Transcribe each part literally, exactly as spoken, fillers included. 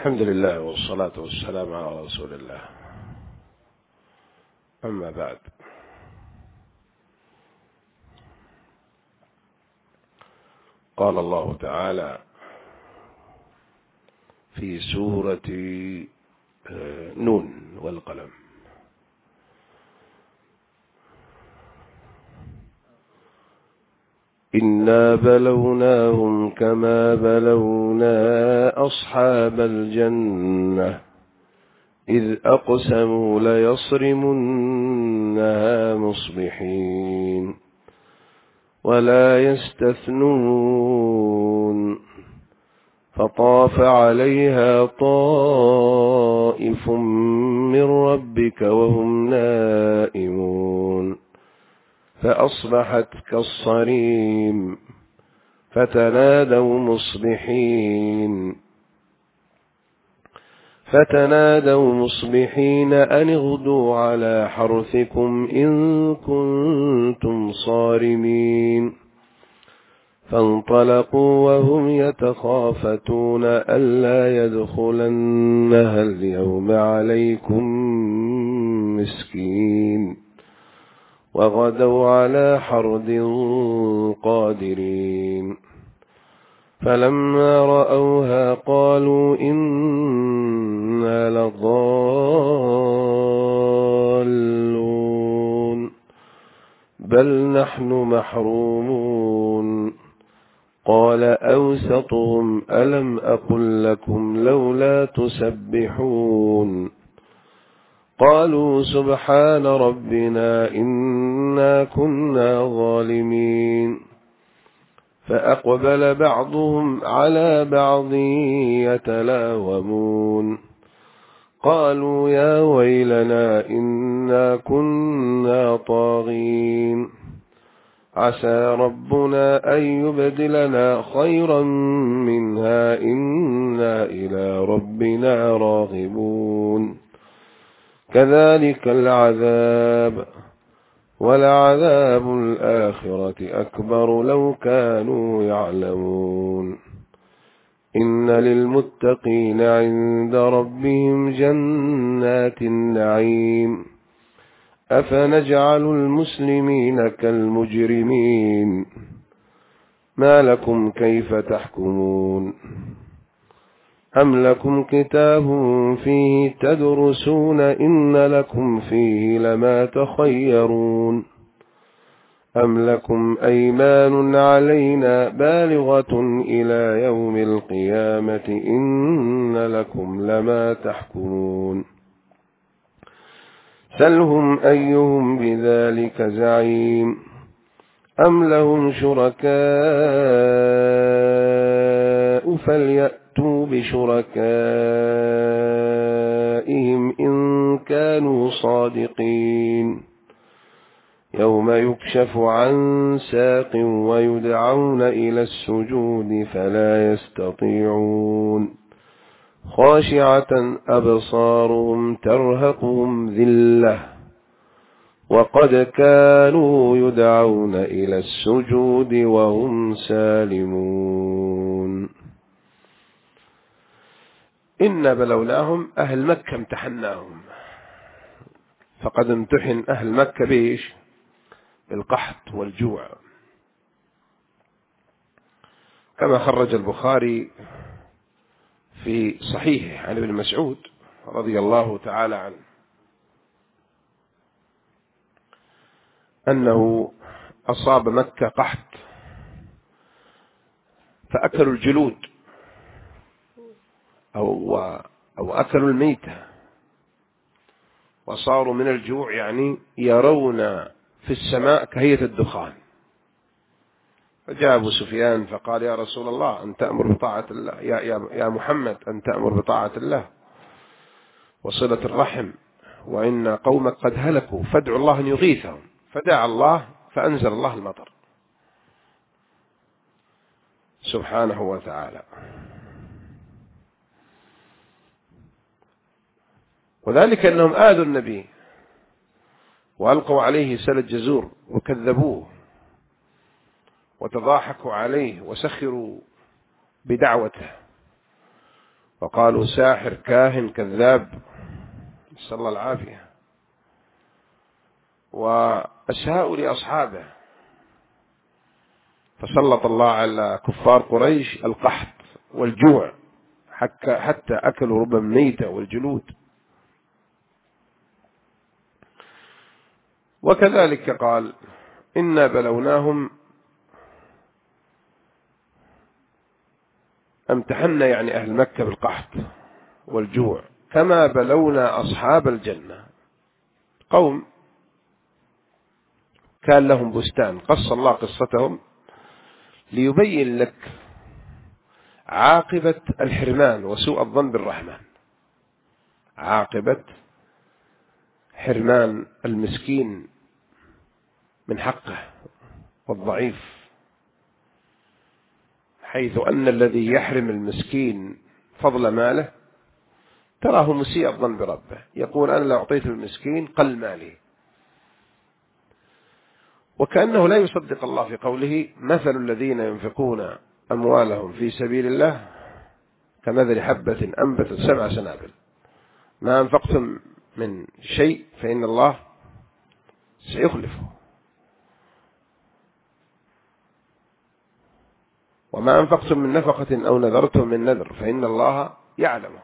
الحمد لله والصلاة والسلام على رسول الله. أما بعد، قال الله تعالى في سورة نون والقلم: إنا بلوناهم كما بلونا أصحاب الجنة إذ أقسموا ليصرمنها مصبحين ولا يستثنون فطاف عليها طائف من ربك وهم نائمون فأصبحت كالصريم فتنادوا مصبحين فتنادوا مصبحين أن اغدوا على حرثكم إن كنتم صارمين فانطلقوا وهم يتخافتون ألا يدخلنها اليوم عليكم مسكين وغدوا على حرد قادرين فلما رأوها قالوا إنا لضالون بل نحن محرومون قال أوسطهم ألم أقل لكم لولا تسبحون قالوا سبحان ربنا إنا كنا ظالمين فأقبل بعضهم على بعض يتلاومون قالوا يا ويلنا إنا كنا طاغين عسى ربنا أن يبدلنا خيرا منها إنا إلى ربنا راغبون كذلك العذاب ولعذاب الآخرة أكبر لو كانوا يعلمون إن للمتقين عند ربهم جنات النعيم أفنجعل المسلمين كالمجرمين ما لكم كيف تحكمون أم لكم كتاب فيه تدرسون إن لكم فيه لما تخيرون أم لكم أيمان علينا بالغة إلى يوم القيامة إن لكم لما تحكمون سلهم أيهم بذلك زعيم أم لهم شركاء فليأتوا بشركائهم إن كانوا صادقين يوم يكشف عن ساق ويدعون إلى السجود فلا يستطيعون خاشعة أبصارهم ترهقهم ذلة وقد كانوا يدعون إلى السجود وهم سالمون. إنا بلوناهم، أهل مكة امتحناهم، فقد امتحن أهل مكة بإيش؟ بالقحط والجوع، كما خرج البخاري في صحيحه عن ابن مسعود رضي الله تعالى عنه أنه أصاب مكة قحط فأكلوا الجلود أو, أو أكلوا الميتة وصاروا من الجوع يعني يرون في السماء كهيئة الدخان. فجاء أبو سفيان فقال يا رسول الله أن تأمر بطاعة الله، يا, يا, يا محمد أن تأمر بطاعة الله وصلة الرحم وإن قومك قد هلكوا فادعوا الله أن يغيثهم. فدعا الله فأنزل الله المطر سبحانه وتعالى. وذلك أنهم آذوا النبي وألقوا عليه سل الجزور وكذبوه وتضاحكوا عليه وسخروا بدعوته وقالوا ساحر كاهن كذاب، نسأل الله العافية، وأساءوا لأصحابه، فسلط الله على كفار قريش القحط والجوع حتى أكلوا ربا ميتة والجلود. وكذلك قال إنا بلوناهم، امتحنا يعني أهل مكة بالقحط والجوع كما بلونا أصحاب الجنة. قوم كان لهم بستان، قص الله قصتهم ليبين لك عاقبة الحرمان وسوء الظن بالرحمن، عاقبة حرمان المسكين من حقه والضعيف، حيث أن الذي يحرم المسكين فضل ماله تراه مسيء الظن بربه، يقول أنا لو أعطيت المسكين قل مالي، وكأنه لا يصدق الله في قوله مثل الذين ينفقون أموالهم في سبيل الله كمثل حبة أنبتت سبع سنابل ما أنفقتم من شيء فإن الله سيخلفه، وما أنفقتم من نفقة أو نذرتم من نذر فإن الله يعلمه.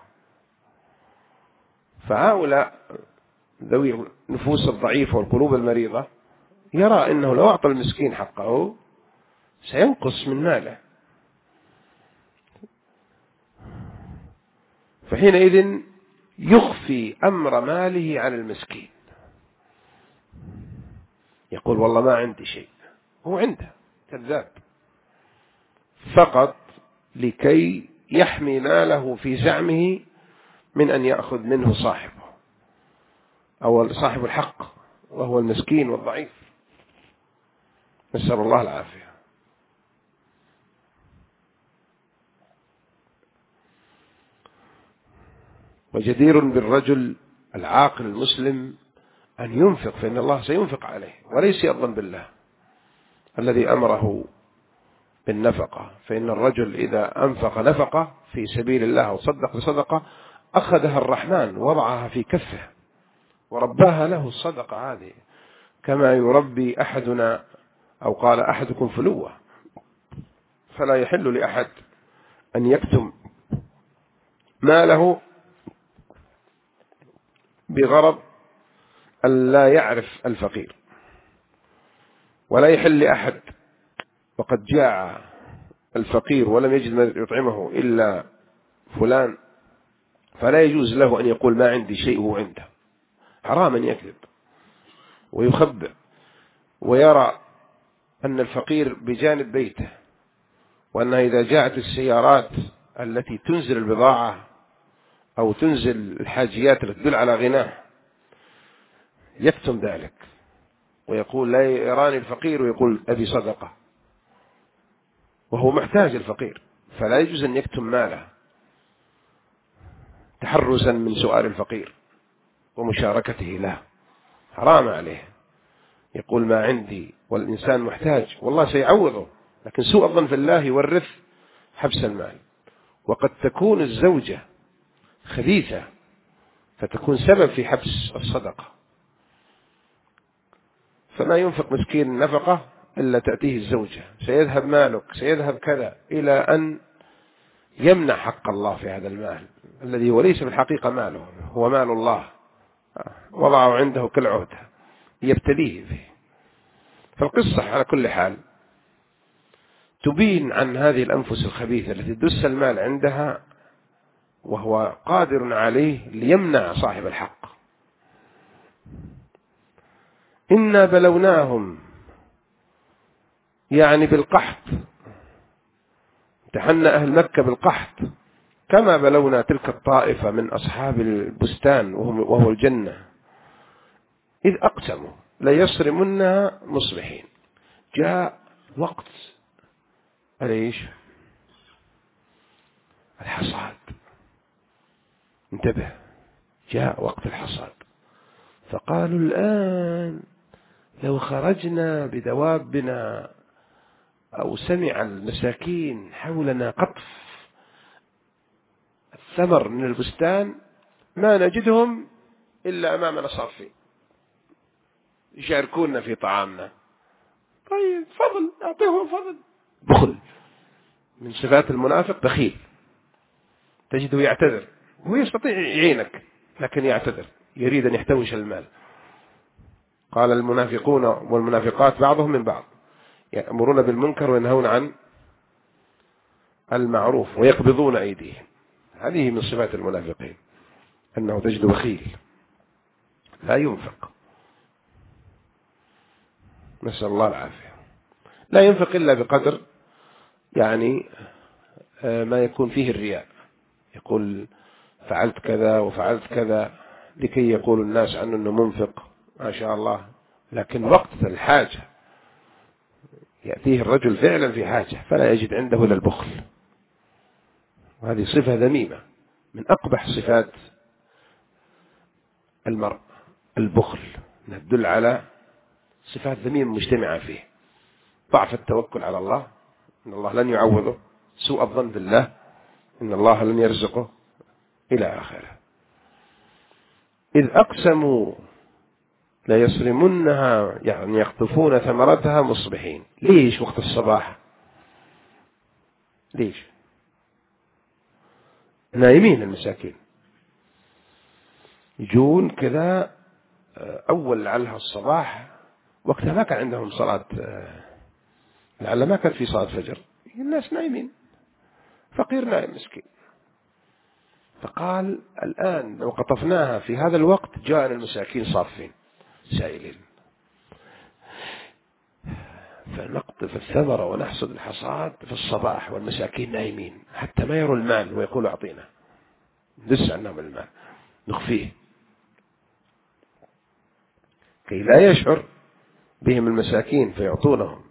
فهؤلاء ذوي النفوس الضعيفة والقلوب المريضة يرى أنه لو أعطى المسكين حقه سينقص من ماله، فحينئذ يخفي أمر ماله عن المسكين، يقول والله ما عندي شيء، هو عنده، كذاب، فقط لكي يحمي ماله في زعمه من أن يأخذ منه صاحبه أو صاحب الحق وهو المسكين والضعيف، نسأل الله العافية. وجدير بالرجل العاقل المسلم أن ينفق، فإن الله سينفق عليه، وليس يظن بالله الذي أمره بالنفقة، فإن الرجل إذا أنفق نفقة في سبيل الله وصدق بصدقة أخذها الرحمن وضعها في كفه ورباها له الصدقة هذه، كما يربي أحدنا أو قال أحدكم فلوة، فلا يحل لأحد أن يكتم ماله بغرض أن لا يعرف الفقير، ولا يحل لأحد وقد جاع الفقير ولم يجد من يطعمه إلا فلان، فلا يجوز له أن يقول ما عندي شيء هو عنده، حرام أن يكذب ويخبئ ويرى أن الفقير بجانب بيته، وأنها إذا جاءت السيارات التي تنزل البضاعة أو تنزل الحاجيات التي تدل على غناه يكتم ذلك ويقول لا يراني الفقير ويقول أبي صدقة، وهو محتاج الفقير، فلا يجوز أن يكتم ماله تحرزا من سؤال الفقير ومشاركته له، حرام عليه يقول ما عندي والإنسان محتاج والله سيعوضه، لكن سوء الظن في الله يورث حبس المال. وقد تكون الزوجة خبيثة فتكون سبب في حبس الصدقة، فما ينفق مسكين نفقة إلا تأتيه الزوجة، سيذهب مالك سيذهب كذا، إلى أن يمنع حق الله في هذا المال الذي هو ليس في الحقيقة ماله، هو مال الله وضعه عنده كالعهدة يبتليه به. فالقصة على كل حال تبين عن هذه الأنفس الخبيثة التي دس المال عندها وهو قادر عليه ليمنع صاحب الحق. إنا بلوناهم يعني بالقحط، امتحنا أهل مكة بالقحط كما بلونا تلك الطائفة من أصحاب البستان وهو الجنة، إذ أقسموا ليصرمنها مصبحين. جاء وقت ليش الحصاد، انتبه، جاء وقت الحصاد، فقالوا الآن لو خرجنا بدوابنا أو سمع المساكين حولنا قطف ثمر من البستان ما نجدهم إلا أمامنا صافين يشاركونا في طعامنا. طيب فضل أعطيهم فضل. بخل من صفات المنافق، بخيل، تجده يعتذر، هو يستطيع يعينك لكن يعتذر، يريد أن يحتوش المال. قال المنافقون والمنافقات بعضهم من بعض يأمرون بالمنكر وينهون عن المعروف ويقبضون أيديهم. هذه من صفات المنافقين، أنه تجد بخيل لا ينفق، نسأل الله العافية، لا ينفق إلا بقدر يعني ما يكون فيه الرياء، يقول فعلت كذا وفعلت كذا لكي يقول الناس عنه أنه منفق ما شاء الله، لكن وقت الحاجة يأتيه الرجل فعلا في حاجة فلا يجد عنده إلا البخل، وهذه صفة ذميمة من أقبح صفات المرء، البخل، تدل على صفات ذميمة مجتمعة فيه، ضعف التوكل على الله، إن الله لن يعوضه، سوء الظن بالله، إن الله لن يرزقه، إلى آخره. إذ أقسموا ليصرمنها، يعني يقطفون ثمرتها مصبحين. ليش وقت الصباح؟ ليش؟ نايمين المساكين، يجون كذا أول لعلها الصباح، وقتها ما كان عندهم صلاة، لعل ما كان في صلاة فجر، الناس نايمين، فقير نايم مسكين، فقال الآن لو قطفناها في هذا الوقت جاءنا المساكين صافين سائلين، فنقطف الثمرة ونحصد الحصاد في الصباح والمساكين نايمين حتى ما يروا المال ويقولوا أعطينا، ندس عنهم المال نخفيه كي لا يشعر بهم المساكين فيعطونهم.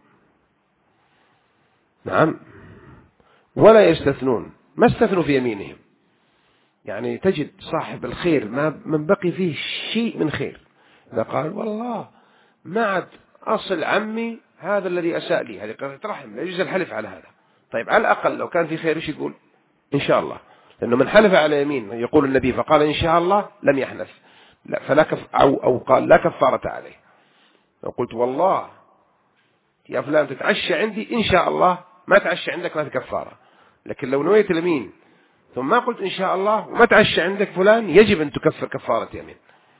نعم، ولا يستثنون، ما استثنوا في يمينهم، يعني تجد صاحب الخير ما من بقي فيه شيء من خير، إذا قال والله ما عاد أصل عمي هذا الذي أساء لي، هذه قضية رحم، لا يجوز الحلف على هذا. طيب على الأقل لو كان في خير إيش يقول؟ إن شاء الله، لأنه من حلف على يمين يقول النبي فقال إن شاء الله لم يحنث، لا فلا كف أو أو قال لا كفارة عليه. لو قلت والله يا فلان تتعشى عندي إن شاء الله، ما تعشى عندك ما في كفارة، لكن لو نويت اليمين ثم ما قلت إن شاء الله وما تعشى عندك فلان يجب أن تكفر كفارة يمين.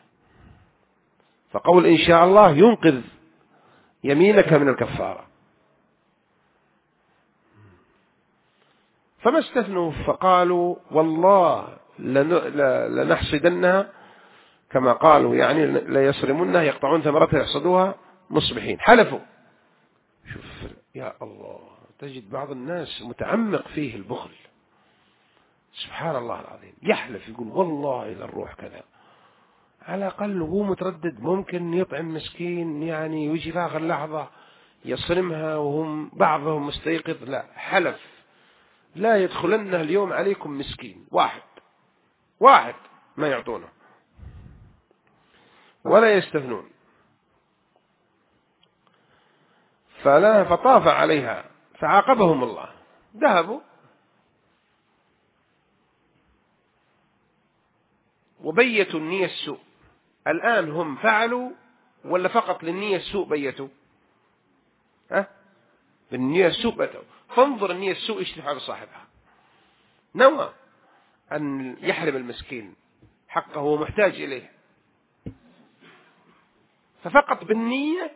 فقول إن شاء الله ينقذ يمينك من الكفارة. فما استثنوا فقالوا والله لنحصدنها كما قالوا، يعني لا يصرمونها يقطعون ثمرتها يحصدوها مصبحين، حلفوا. شوف يا الله، تجد بعض الناس متعمق فيه البخل، سبحان الله العظيم، يحلف يقول والله إذا الروح كذا، على الأقل هو متردد ممكن يطعم مسكين، يعني ويجي في آخر لحظة يصرمها وهم بعضهم مستيقظ، لا حلف لا يدخلن اليوم عليكم مسكين واحد واحد ما يعطونه ولا يستثنون. فلا فطاف عليها فعاقبهم الله، ذهبوا وبيتوا النية السوء. الآن هم فعلوا ولا فقط للنية السوء بيتوا؟ ها؟ بالنية السوء بيتوا. فانظر النية السوء ايش تفعل صاحبها، نوى أن يحرم المسكين حقه ومحتاج إليه، ففقط بالنية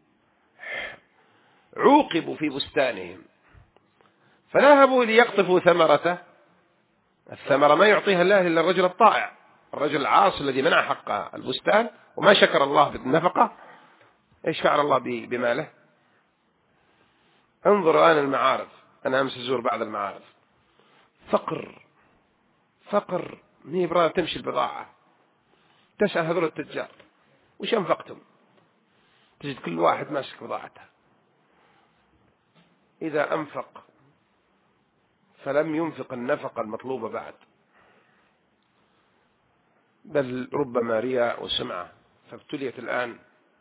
عوقبوا في بستانهم، فذهبوا ليقطفوا ثمرته. الثمرة ما يعطيها الله إلا الرجل الطائع، الرجل العاصي الذي منع حق البستان وما شكر الله بالنفقة، ايش فعل الله بماله؟ انظر الآن المعارض، أنا أمس أزور بعض المعارض، فقر فقر، مي برا تمشي البضاعة، تسأل هذول التجار وش أنفقتم؟ تجد كل واحد ماسك بضاعته، إذا أنفق فلم ينفق النفقة المطلوبة بعد، بل ربما رياء وسمعة. فابتليت الآن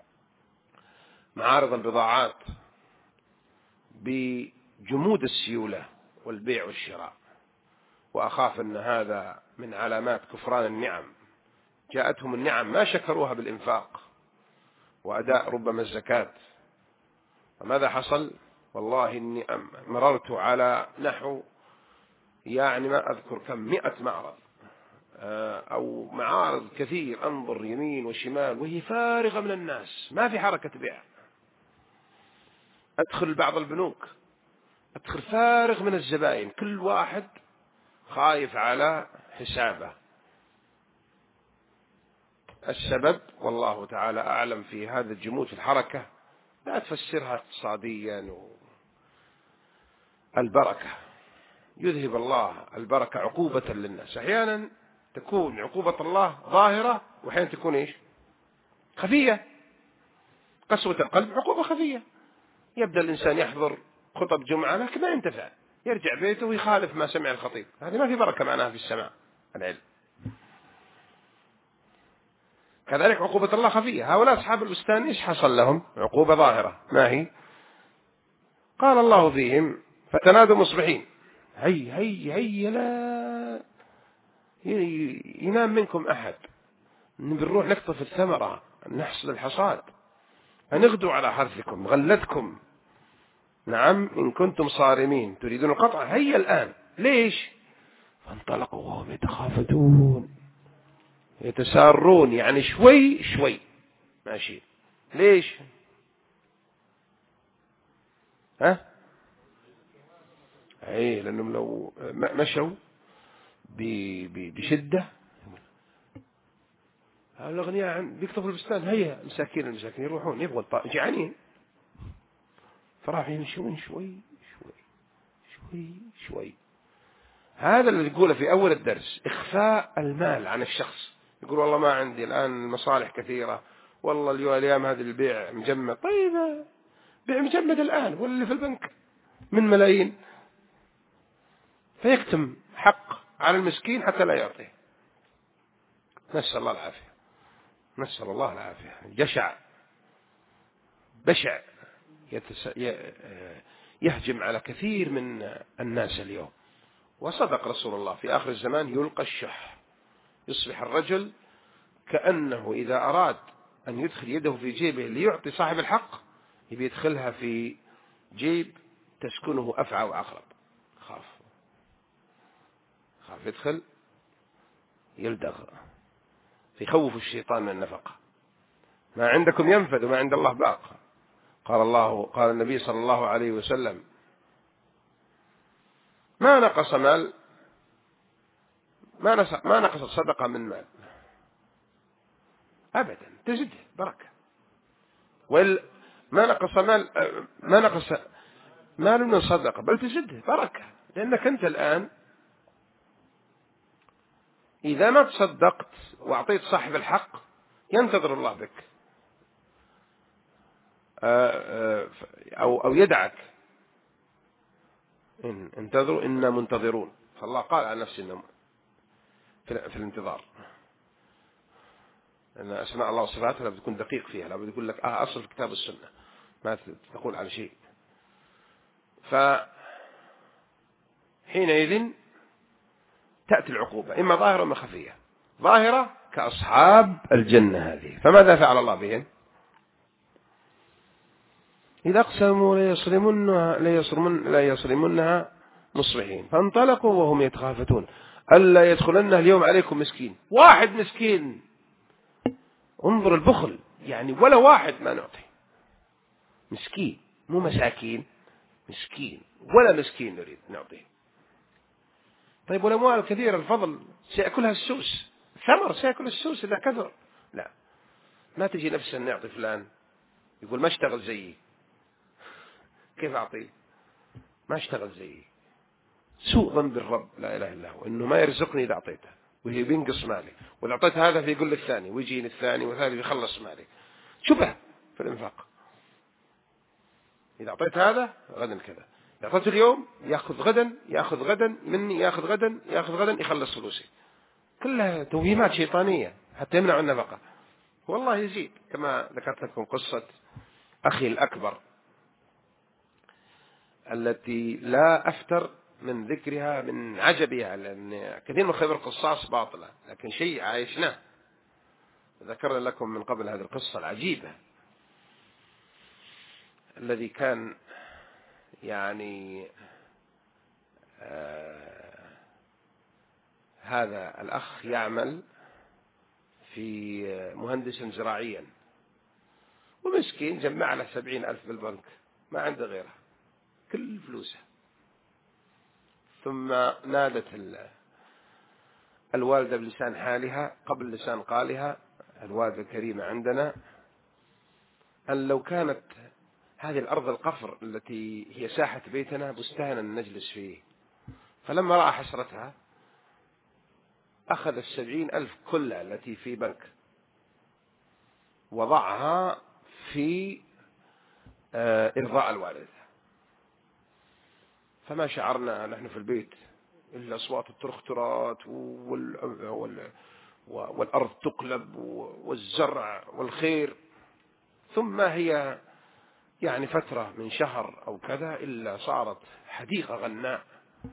معارض البضاعات بجمود السيولة والبيع والشراء، وأخاف أن هذا من علامات كفران النعم. جاءتهم النعم ما شكروها بالإنفاق وأداء ربما الزكاة. فماذا حصل؟ والله إني مررت على نحو يعني ما أذكر كم مئة معرض أو معارض كثير، أنظر يمين وشمال وهي فارغة من الناس، ما في حركة بيع. أدخل بعض البنوك أدخل فارغ من الزبائن، كل واحد خايف على حسابه. السبب والله تعالى أعلم في هذا الجمود في الحركة، لا تفسرها اقتصاديا. البركة يذهب الله البركة عقوبة للناس. أحيانا تكون عقوبة الله ظاهرة وأحيانا تكون إيش؟ خفية. قسوة القلب عقوبة خفية. يبدأ الإنسان يحضر خطب جمعة لكن ما ينتفع، يرجع بيته ويخالف ما سمع الخطيب، هذه ما في بركة معناها في السماع العلم. كذلك عقوبة الله خفية. هؤلاء أصحاب البستان إيش حصل لهم؟ عقوبة ظاهرة، ما هي؟ قال الله فيهم فتنادوا مصبحين، هي هي هي لا ينام منكم أحد، بنروح نقطف الثمرة نحصل الحصاد، فنغدو على حرثكم غلتكم، نعم إن كنتم صارمين تريدون القطع هيا الآن. ليش؟ فانطلقوا وهم يتخافتون يتسارون، يعني شوي شوي ماشي. ليش؟ ها؟ ايه لأنهم لو مشوا بشدة الأغنياء بيكتفوا البستان، هيا مساكين المساكين يروحون يبغوا جعانين، فراح يمشون شوي شوي شوي شوي. هذا اللي يقوله في أول الدرس، إخفاء المال عن الشخص. يقول والله ما عندي الآن المصالح كثيرة، والله اليوم هذا البيع مجمد. طيب بيع مجمد الآن واللي في البنك من ملايين، فيكتم حق على المسكين حتى لا يعطيه. نسأل الله العافية، نسأل الله العافية. جشع بشع يتس... يهجم على كثير من الناس اليوم. وصدق رسول الله في آخر الزمان يلقى الشح، يصبح الرجل كأنه إذا أراد أن يدخل يده في جيبه ليعطي صاحب الحق يبي يدخلها في جيب تسكنه أفعى وعقرب. خاف خاف يدخل يلدغ، فيخوف الشيطان من النفقة. ما عندكم ينفذ وما عند الله باق. قال الله قال النبي صلى الله عليه وسلم ما نقص مال ما نقص ما نقص صدقة من مال أبدا، تزيد بركة. وما نقص مال ما نقص مال من صدقة بل تزيد بركة، لأنك أنت الآن إذا ما تصدقت وأعطيت صاحب الحق ينتظر الله بك أو أو يدعك. إن انتظروا إنا منتظرون. فالله قال عن نفسه إنه في الانتظار، لأن أسماء الله وصفاته لا بتكون دقيق فيها، لا بتقول لك آه أصل في كتاب السنة ما تقول على شيء. فحينئذ تأتي العقوبة إما ظاهرة وإما خفية. ظاهرة كأصحاب الجنة هذه، فماذا فعل الله بهم؟ إذا أقسموا ليصرمنها ليصرمن لا يصرمنها مصبحين فانطلقوا وهم يتخافتون ألا يدخلنها اليوم عليكم مسكين. واحد مسكين، انظر البخل، يعني ولا واحد ما نعطي. مسكين مو مساكين، مسكين ولا مسكين نريد نعطيه. طيب والأموال الكثيرة الفضل سيأكلها السوس، ثمر سيأكل السوس إذا كثر. لا، ما تجي نفسا نعطي فلان يقول ما اشتغل زيي، كيف أعطيه؟ ما اشتغل زيي. سوء ظن بالرب لا إله إلا هو إنه ما يرزقني إذا أعطيته وهي بينقص مالي، وإذا أعطيت هذا فيقول للثاني ويجيني الثاني والثالث يخلص مالي. شبه في الإنفاق، إذا أعطيت هذا غدا كذا، إذا أعطيت اليوم يأخذ غدا يأخذ غدا مني يأخذ غدا يأخذ غدا يخلص فلوسي. كلها توهيمات شيطانية حتى يمنع النفقة. والله يزيد. كما ذكرت لكم قصة أخي الأكبر التي لا أفتر من ذكرها من عجبها، لأن كثير من خبر القصاص باطلة، لكن شيء عايشناه. ذكرنا لكم من قبل هذه القصة العجيبة الذي كان يعني آه هذا الأخ يعمل في مهندسا زراعيا، ومسكين جمع له سبعين ألف بالبنك، ما عنده غيرها، كل فلوسه. ثم نادت الوالدة بلسان حالها قبل لسان قالها، الوالدة الكريمة عندنا، أن لو كانت هذه الأرض القفر التي هي ساحة بيتنا بستانا نجلس فيه. فلما رأى حسرتها أخذ السبعين ألف كلها التي في بنك وضعها في إرضاء الوالدة. فما شعرنا نحن في البيت إلا أصوات الترخترات وال... وال... والأرض تقلب والزرع والخير. ثم هي يعني فترة من شهر أو كذا إلا صارت حديقة غناء.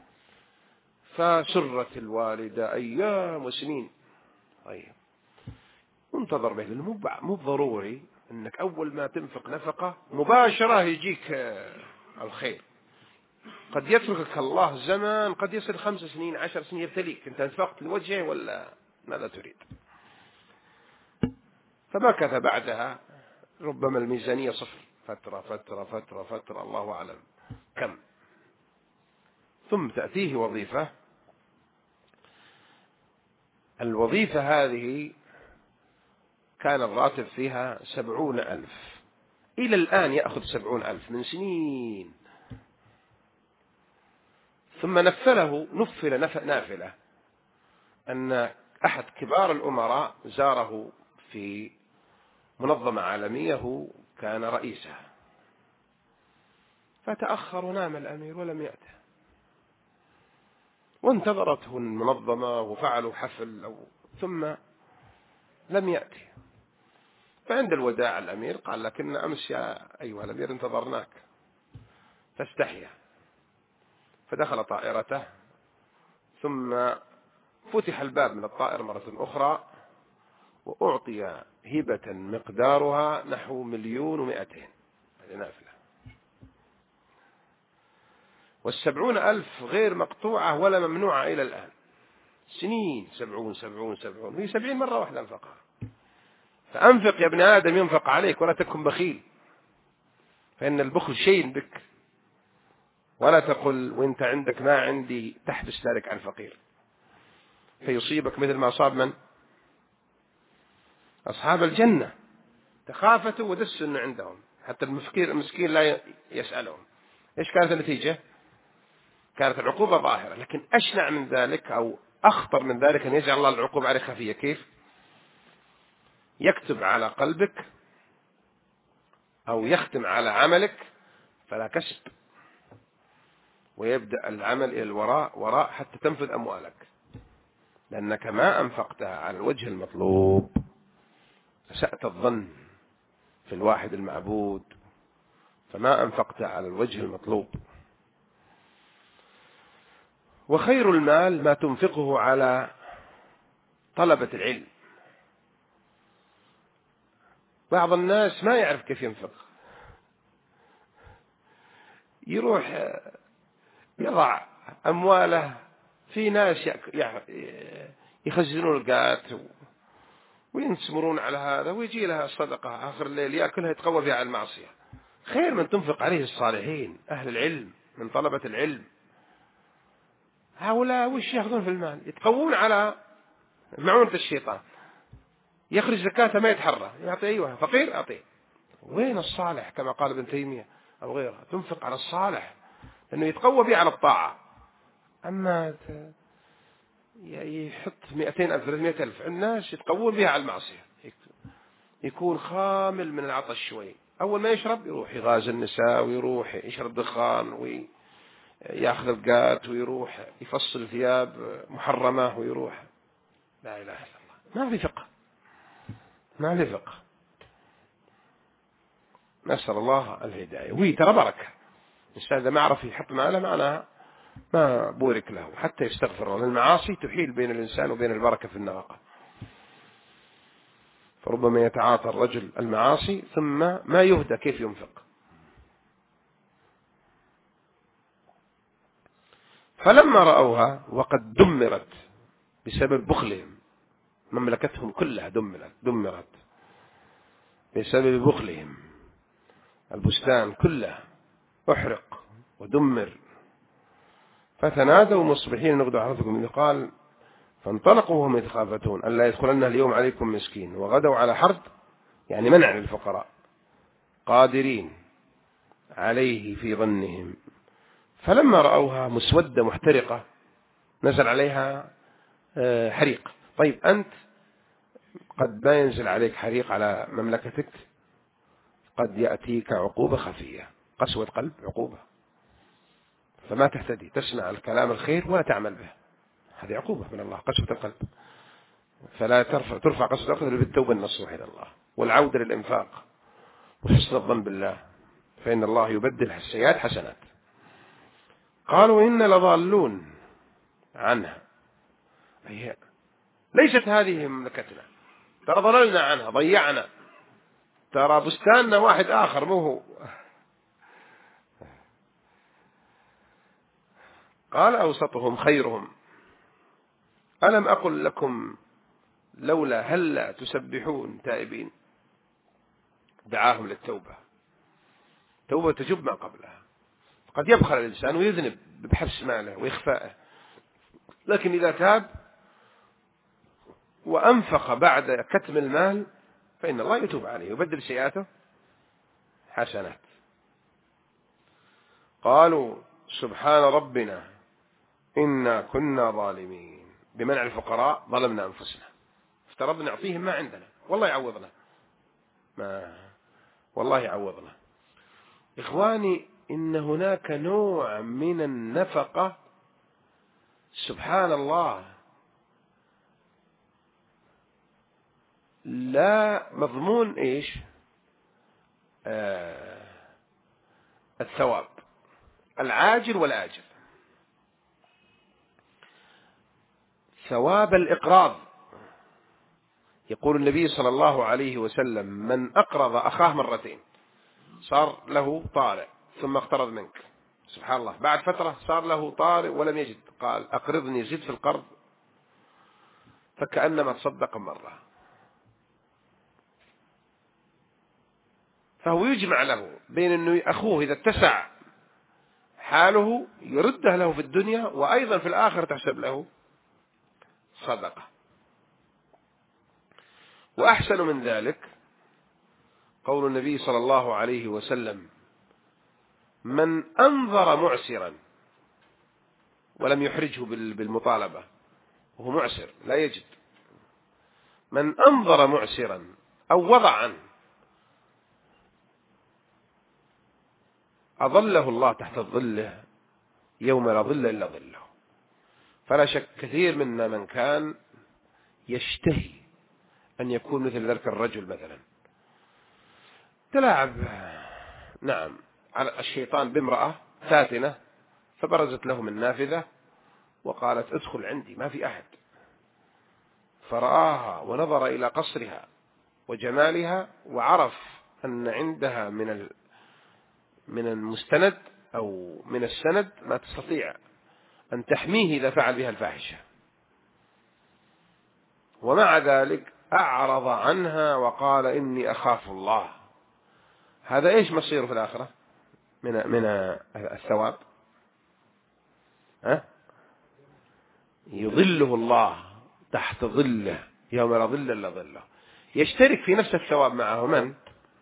فسرت الوالدة أيام وسنين. طيب انتظر به، لأنه مو ضروري أنك أول ما تنفق نفقة مباشرة يجيك الخير. قد يتركك الله زمان، قد يصل خمس سنين عشر سنين يبتليك، أنت انفقت لوجهه ولا ماذا تريد. فمكث بعدها ربما الميزانية صفر، فترة فترة فترة فترة الله أعلم كم. ثم تأتيه وظيفة، الوظيفة هذه كان الراتب فيها سبعون ألف، إلى الآن يأخذ سبعون ألف من سنين. ثم نفله نفل نافلة أن أحد كبار الأمراء زاره في منظمة عالمية، هو كان رئيسها، فتأخر ونام الأمير ولم يأته، وانتظرته المنظمة وفعلوا حفل أو ثم لم يأتي. فعند الوداع الأمير قال: لكن أمس يا أيها الأمير انتظرناك. فاستحيا فدخل طائرته، ثم فتح الباب من الطائر مرة أخرى وأعطي هبة مقدارها نحو مليون ومائتين، هذه نافلة. والسبعون ألف غير مقطوعة ولا ممنوعة إلى الآن، سنين سبعون سبعون سبعون، هي سبعين مرة واحدة أنفقها. فأنفق يا ابن آدم ينفق عليك ولا تكن بخيل، فإن البخل شيء بك، ولا تقل وانت عندك ما عندي تحبس ذلك عن الفقير، فيصيبك مثل ما أصاب من أصحاب الجنة، تخافتوا ودسوا أنه عندهم، حتى المسكين المسكين لا يسألهم. إيش كانت النتيجة؟ كانت العقوبة ظاهرة، لكن أشنع من ذلك أو أخطر من ذلك أن يجعل الله العقوبة عليه خفية. كيف؟ يكتب على قلبك أو يختم على عملك فلا كسب، ويبدأ العمل إلى الوراء وراء حتى تنفذ أموالك، لأنك ما أنفقتها على الوجه المطلوب، أسأت الظن في الواحد المعبود، فما أنفقتها على الوجه المطلوب. وخير المال ما تنفقه على طلبة العلم. بعض الناس ما يعرف كيف ينفق، يروح يضع أمواله في ناس يخزنون القات وينسمرون على هذا، ويجي لها الصدقة آخر الليل يأكلها يتقوى فيها على المعصية. خير من تنفق عليه الصالحين أهل العلم من طلبة العلم. هؤلاء وش يأخذون في المال؟ يتقوون على معونة الشيطان، يخرج زكاة ما يتحرى، يعطي أيوة فقير أعطيه. وين الصالح كما قال ابن تيمية أو غيره؟ تنفق على الصالح لأنه يتقوى به على الطاعة. أما يحط مئتين ألف ثلاثمائة ألف الناس يتقوون بها على المعصية، يكون خامل من العطش شوي، أول ما يشرب يروح يغاز النساء ويروح يشرب دخان ويأخذ القات ويروح يفصل ثياب محرمة ويروح. لا إله إلا الله، ما في فقه، ما في فقه. نسأل الله الهداية. وي ترى بركة الإنسان إذا ما عرف يحط ماله معناها ما بورك له حتى يستغفر الله. المعاصي تحيل بين الإنسان وبين البركة في النفقة، فربما يتعاطى الرجل المعاصي ثم ما يهدى كيف ينفق. فلما رأوها وقد دمرت بسبب بخلهم، مملكتهم كلها دمرت دمرت بسبب بخلهم، البستان كله أحرق ودمر. فتنادوا مصبحين نغدوا حرثكم، قال فانطلقوا وهم يتخافتون ألا يدخلن اليوم عليكم مسكين، وغدوا على حرد يعني منع للفقراء قادرين عليه في ظنهم. فلما رأوها مسودة محترقة نزل عليها حريق. طيب أنت قد ما ينزل عليك حريق على مملكتك، قد يأتيك عقوبة خفية، قسوة قلب عقوبة، فما تهتدي، تسمع الكلام الخير ولا تعمل به، هذه عقوبة من الله، قسوة القلب. فلا ترفع, ترفع قسوة القلب بالتوبة النصوح إلى الله والعودة للإنفاق وحسن الظن بالله، فإن الله يبدل السيئات حسنات. قالوا إن لضالون عنها، هي ليست هذه مملكتنا، ترى ضللنا عنها ضيعنا، ترى بستاننا واحد آخر مو هو. قال أوسطهم خيرهم ألم أقل لكم لولا هلا تسبحون تائبين. دعاهم للتوبة، توبة تجب ما قبلها. قد يبخل الإنسان ويذنب بحبس ماله وإخفائه، لكن إذا تاب وأنفق بعد كتم المال فإن الله يتوب عليه ويبدل سيئاته حسنات. قالوا سبحان ربنا إنا كنا ظالمين، بمنع الفقراء ظلمنا أنفسنا، افترضنا نعطيهم ما عندنا، والله يعوضنا، ما والله يعوضنا. إخواني إن هناك نوع من النفقة سبحان الله لا مضمون إيش آه الثواب العاجل والآجل. ثواب الإقراض، يقول النبي صلى الله عليه وسلم من أقرض أخاه مرتين صار له طارئ ثم اقترض منك، سبحان الله بعد فترة صار له طارئ ولم يجد، قال أقرضني زد في القرض فكأنما تصدق مرة. فهو يجمع له بين أنه أخوه إذا اتسع حاله يرده له في الدنيا، وأيضا في الآخر تحسب له صدقة. وأحسن من ذلك قول النبي صلى الله عليه وسلم من أنظر معسرا ولم يحرجه بالمطالبة وهو معسر لا يجد، من أنظر معسرا أو وضع عنه أظله الله تحت ظله يوم لا ظل إلا ظله. فلا شك كثير منا من كان يشتهي أن يكون مثل ذلك الرجل مثلا تلاعب نعم على الشيطان بامرأة فاتنة، فبرزت له من نافذة وقالت ادخل عندي ما في أحد، فرآها ونظر إلى قصرها وجمالها وعرف أن عندها من من المستند أو من السند ما تستطيع أن تحميه إذا فعل بها الفاحشة، ومع ذلك أعرض عنها وقال إني أخاف الله. هذا إيش مصيره في الآخرة من من الثواب؟ ها؟ يظله الله تحت ظله يوم لا ظل إلا ظله. يشترك في نفس الثواب معه من؟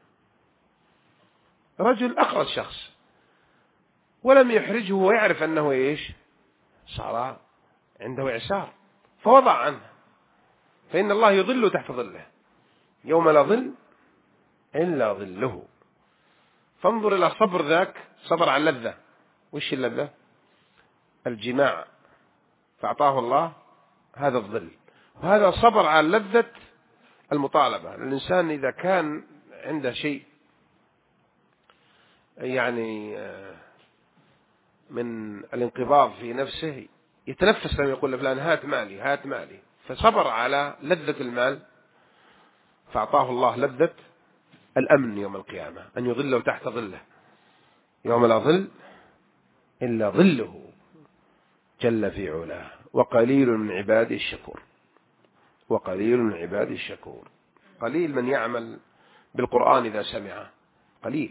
رجل أقرض شخص ولم يحرجه ويعرف أنه إيش صار عنده إعسار فوضع عنه، فإن الله يظل تحت ظله يوم لا ظل إلا ظله. فانظر إلى صبر ذاك، صبر على اللذة. وش اللذة؟ الجماع، فأعطاه الله هذا الظل، وهذا صبر على لذة المطالبة. الإنسان إذا كان عنده شيء يعني من الانقباض في نفسه يتنفس لما يقول لفلان هات مالي هات مالي، فصبر على لذة المال فأعطاه الله لذة الأمن يوم القيامة، أن يظله تحت ظله يوم لا ظل إلا ظله جل في علاه. وقليل من عبادي الشكور، وقليل من عبادي الشكور. قليل من يعمل بالقرآن إذا سمعه، قليل.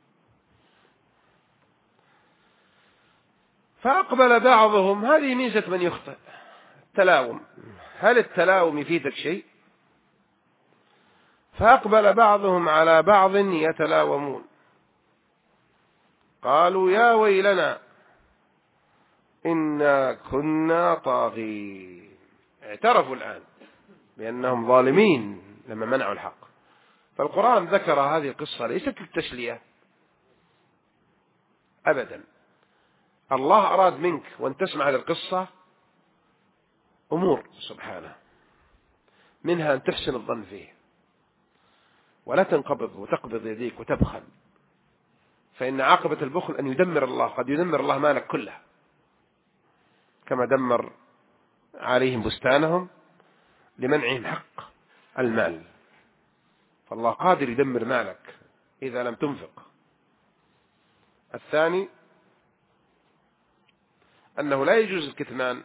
فأقبل بعضهم، هذه ميزة من يخطئ، التلاوم. هل التلاوم يفيدك شيء؟ فأقبل بعضهم على بعض يتلاومون، قالوا يا ويلنا إنا كنا طاغين. اعترفوا الآن بأنهم ظالمين لما منعوا الحق. فالقرآن ذكر هذه القصة ليست للتسلية أبدا. الله أراد منك وأن تسمع هذه القصة أمور سبحانه، منها أن تحسن الظن فيه ولا تنقبض وتقبض يديك وتبخل، فإن عاقبة البخل أن يدمر الله، قد يدمر الله مالك كله كما دمر عليهم بستانهم لمنعهم حق المال. فالله قادر يدمر مالك إذا لم تنفق. الثاني أنه لا يجوز الكتمان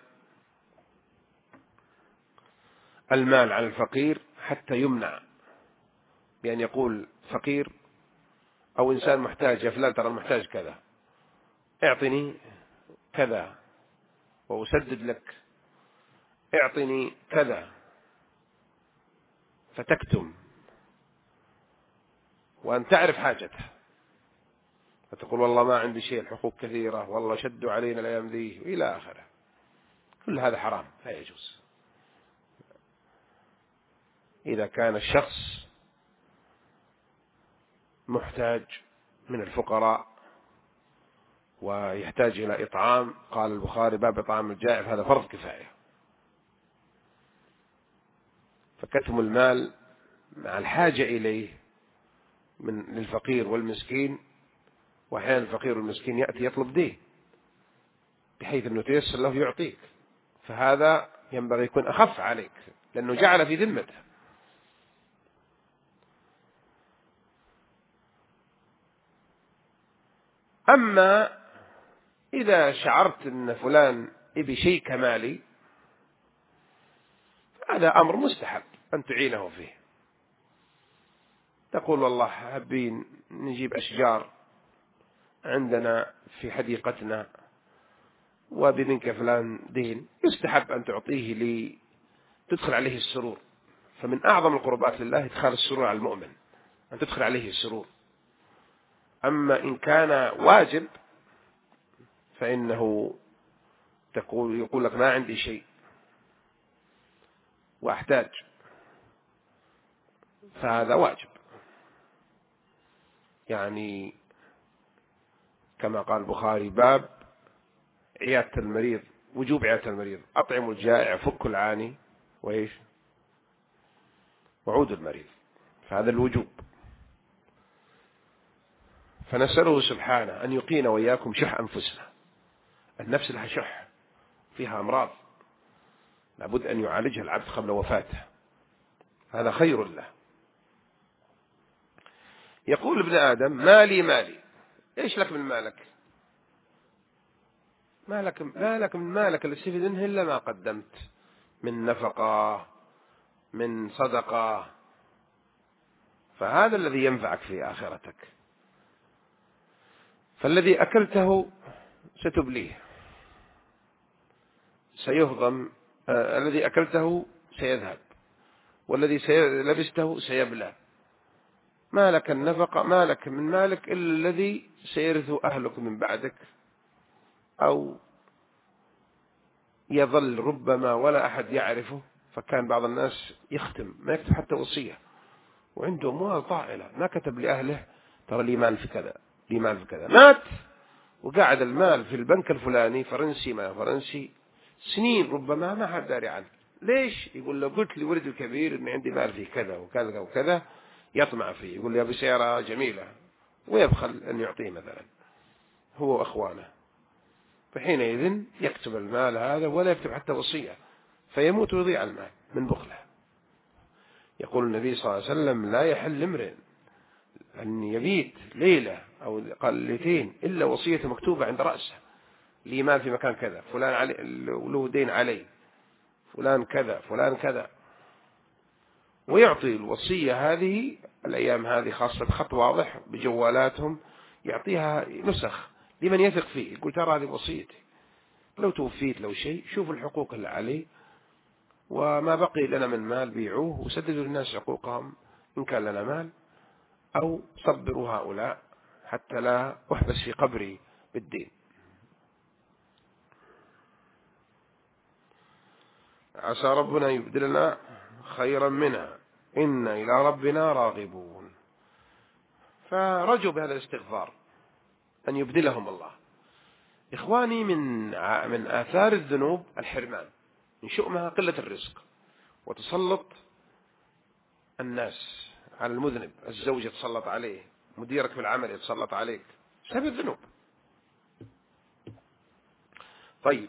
المال على الفقير حتى يمنع بأن يقول فقير أو إنسان محتاج يا فلان ترى المحتاج كذا، اعطني كذا وأسدد لك، اعطني كذا، فتكتم وأن تعرف حاجته، فتقول والله ما عندي شيء، الحقوق كثيرة، والله شدوا علينا الأيام ذي وإلى آخره. كل هذا حرام لا يجوز. إذا كان الشخص محتاج من الفقراء ويحتاج إلى إطعام، قال البخاري باب إطعام الجائع، هذا فرض كفاية. فكتم المال مع الحاجة إليه من للفقير والمسكين، وأحيانا الفقير والمسكين يأتي يطلب دين بحيث أنه تيسر له يعطيك، فهذا ينبغي يكون أخف عليك لأنه جعل في ذمته. أما إذا شعرت أن فلان يبي شيء كمالي، هذا أمر مستحب أن تعينه فيه. تقول والله حابين نجيب أشجار عندنا في حديقتنا وبمنك فلان دين، يستحب أن تعطيه لي تدخل عليه السرور. فمن أعظم القربات لله إدخال السرور على المؤمن، أن تدخل عليه السرور. أما إن كان واجب فإنه تقول يقول لك ما عندي شيء وأحتاج، فهذا واجب. يعني كما قال البخاري باب عيادة المريض، وجوب عيادة المريض، أطعموا الجائع فكوا العاني وإيش وعودوا المريض، فهذا الوجوب. فنسأله سبحانه أن يقينا وإياكم شح أنفسنا. النفس لها شح، فيها أمراض لابد أن يعالجها العبد قبل وفاته، هذا خير له. يقول ابن آدم مالي مالي، إيش لك من مالك؟ مالك ما لك من مالك اللي تستفيد منه إلا ما قدمت من نفقة من صدقة، فهذا الذي ينفعك في آخرتك. فالذي أكلته ستبليه، سيهضم، آه الذي أكلته سيذهب، والذي لبسته سيبلى. ما لك النفقة، ما لك من مالك إلا الذي سيرث أهلك من بعدك، أو يظل ربما ولا أحد يعرفه. فكان بعض الناس يختم ما يكتب حتى وصية، وعنده أموال طائلة ما كتب لأهله ترى لي مال في كذا لي مال في كذا، مات وقاعد المال في البنك الفلاني فرنسي ما فرنسي سنين ربما ما حد داري عنه. ليش؟ يقول له قلت لي ولد الكبير إن عندي مال فيه كذا وكذا وكذا، يطمع فيه، يقول لي أبي سيارة جميلة، ويبخل أن يعطيه مثلا هو وأخوانه. فحينئذ يكتب المال هذا ولا يكتب حتى وصية، فيموت ويضيع المال من بخله. يقول النبي صلى الله عليه وسلم لا يحل امرئ أن يبيت ليلة أو ليلتين إلا وصية مكتوبة عند رأسه، لي مال في مكان كذا، فلان علي له دين علي، فلان كذا فلان كذا، ويعطي الوصية هذه الأيام هذه خاصة خط واضح بجوالاتهم، يعطيها نسخ لمن يثق فيه، يقول ترى هذه وصيتي، لو توفيت لو شيء شوفوا الحقوق اللي عليه، وما بقي لنا من مال بيعوه وسددوا للناس حقوقهم إن كان لنا مال، أو صبروا هؤلاء حتى لا أحبس في قبري بالدين. عسى ربنا يبدلنا خيرا منها إن إلى ربنا راغبون. فرجوا بهذا الاستغفار أن يبدلهم الله. إخواني، من من آثار الذنوب الحرمان، من شؤمها قلة الرزق، وتسلط الناس على المذنب، الزوج يتسلط عليه، مديرك في العمل يتسلط عليك، بسبب الذنوب. طيب،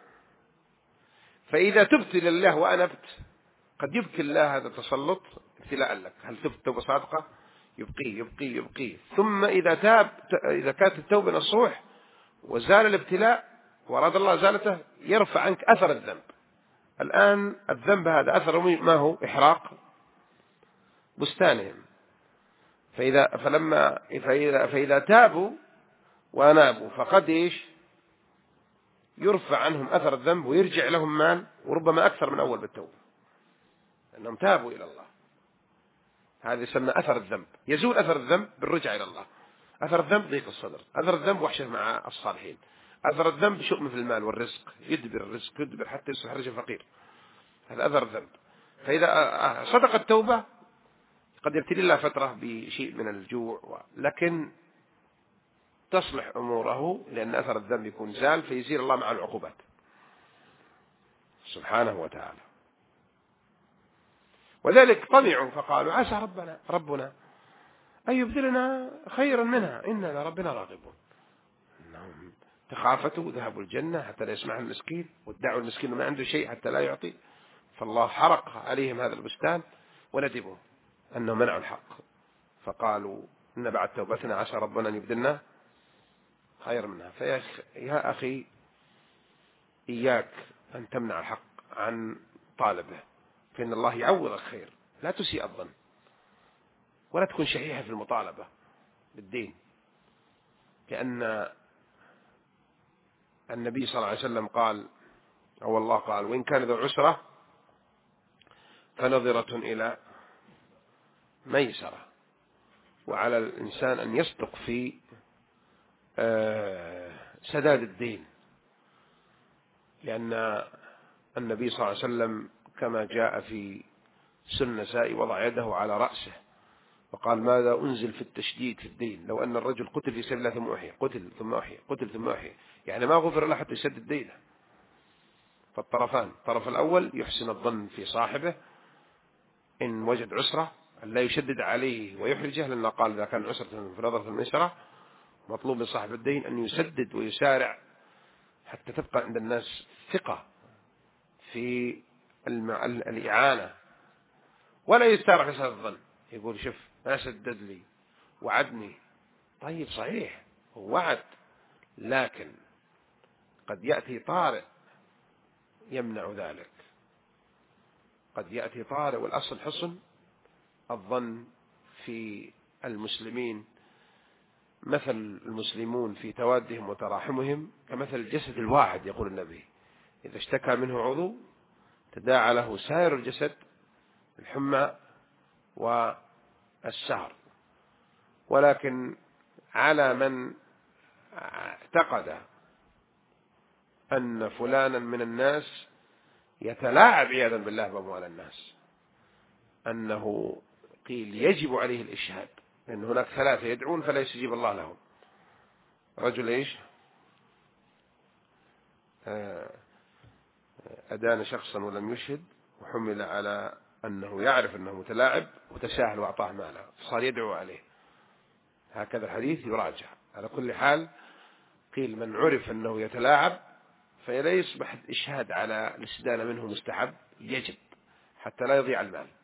فإذا تبت لله وأنبت، قد يبكي الله هذا التسلط ابتلاء لك. هل تبت توبة صادقة؟ يبقي يبقي يبقي ثم إذا تاب، إذا كانت التوبة نصوح وزال الابتلاء وأراد الله زالته، يرفع عنك أثر الذنب. الآن الذنب هذا أثر ما هو؟ إحراق بستانهم. فإذا فلما فإذا, فإذا تابوا وأنابوا فقد إيش يرفع عنهم أثر الذنب ويرجع لهم مال، وربما أكثر من أول بالتوبة، أنهم تابوا إلى الله. هذا يسمى أثر الذنب. يزول أثر الذنب بالرجع إلى الله. أثر الذنب ضيق الصدر، أثر الذنب وحشة مع الصالحين، أثر الذنب شؤم في المال والرزق، يدبر الرزق يدبر حتى يصبح رجل فقير. هذا أثر الذنب. فإذا صدق التوبة قد يبتلي الله فترة بشيء من الجوع، لكن تصلح أموره لأن أثر الذنب يكون زال، فيزيل الله مع العقوبات سبحانه وتعالى. وذلك طمعوا فقالوا عسى ربنا ربنا أن يبدلنا خيرا منها إنا لربنا راغبون. إنهم تخافتوا ذهبوا الجنة حتى لا يسمع المسكين، وادعوا المسكين ما عنده شيء حتى لا يعطي، فالله حرق عليهم هذا البستان وندموا أنهم منعوا الحق، فقالوا إن بعد توبتنا عسى ربنا أن يبدلنا خير منها. فيا أخي إياك أن تمنع الحق عن طالبه، فإن الله يعوض الخير. لا تسيء الظن ولا تكون شحيحا في المطالبة بالدين، لأن النبي صلى الله عليه وسلم قال، أو الله قال وإن كان ذو عسرة فنظرة إلى ميسرة. وعلى الإنسان أن يصدق في سداد الدين، لأن النبي صلى الله عليه وسلم كما جاء في سنة نسائي وضع يده على رأسه وقال ماذا أنزل في التشديد في الدين؟ لو أن الرجل قتل في سبيل الله ثم أحيي، قتل ثم أحيي، قتل ثم أحيي، يعني ما غفر له حتى يسدد دينه. فالطرفان، الطرف الأول يحسن الظن في صاحبه إن وجد عسرة أن لا يشدد عليه ويحرجه، لأنه قال إذا كان عسرة في نظرة الميسرة، مطلوب من صاحب الدين أن يسدد ويسارع حتى تبقى عند الناس ثقة في الإعانة، ولا يستارع في هذا الظن، يقول شوف ما سدد لي وعدني. طيب صحيح هو وعد، لكن قد يأتي طارئ يمنع ذلك، قد يأتي طارئ. والأصل حسن الظن في المسلمين. مثل المسلمون في توادهم وتراحمهم كمثل الجسد الواحد، يقول النبي إذا اشتكى منه عضو تداعى له سائر الجسد الحمى والسهر. ولكن على من اعتقد أن فلانا من الناس يتلاعب عياذا بالله بأموال الناس، أنه قيل يجب عليه الإشهاد، لأن هناك ثلاثة يدعون فلا يستجيب الله لهم. رجل إيش أدان شخصا ولم يشهد، وحمل على أنه يعرف أنه متلاعب وتساهل وأعطاه ماله، فصار يدعو عليه. هكذا الحديث يراجع. على كل حال قيل من عرف أنه يتلاعب فلا يصبح الإشهاد على الاستدانة منه مستحب، يجب حتى لا يضيع المال.